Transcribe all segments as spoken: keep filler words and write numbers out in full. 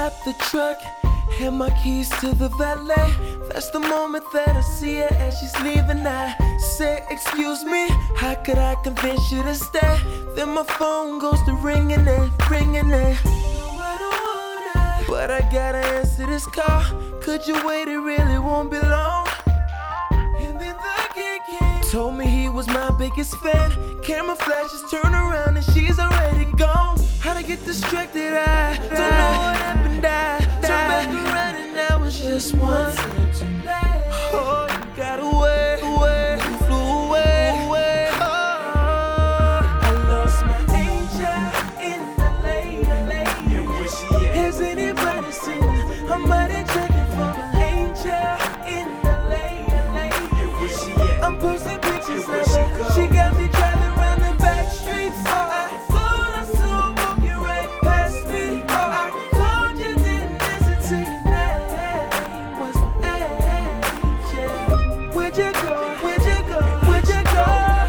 out the truck, hand my keys to the valet. That's the moment that I see her as she's leaving. I say, excuse me, how could I convince you to stay? Then my phone goes to ringing and ringing and but I gotta answer this call. Could you wait? It really won't be long. And then the kid came, told me he was my biggest fan. Camera flashes, turn around and she's already gone. How to get distracted? I don't know what happened. I turned back around and that was just one. Oh, you got away, away, you flew away, away. Oh, I lost my angel in L A. Has anybody seen her? Somebody checking for my angel in L A. I'm posting pictures of her. She got me driving around the back streets. Oh, I thought I saw her walking right past me. Oh, I called you, didn't listen to your name. Was my angel. Where'd you go? Where'd you go? Where'd you go?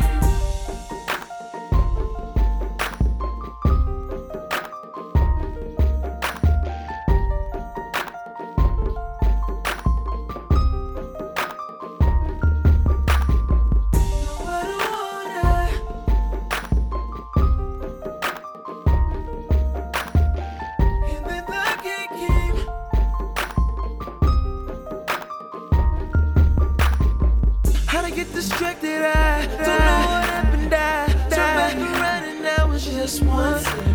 How to get distracted? I don't know what happened. I turned back around and that was just one.